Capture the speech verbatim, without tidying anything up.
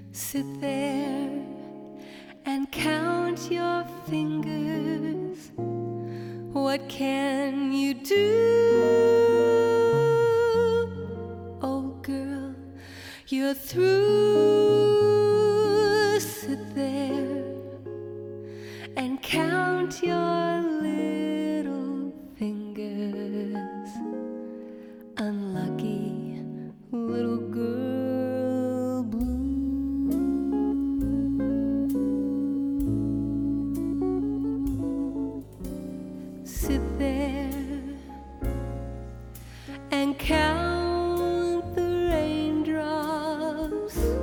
Sit there and count your fingers. What can you do? Oh girl, you're through.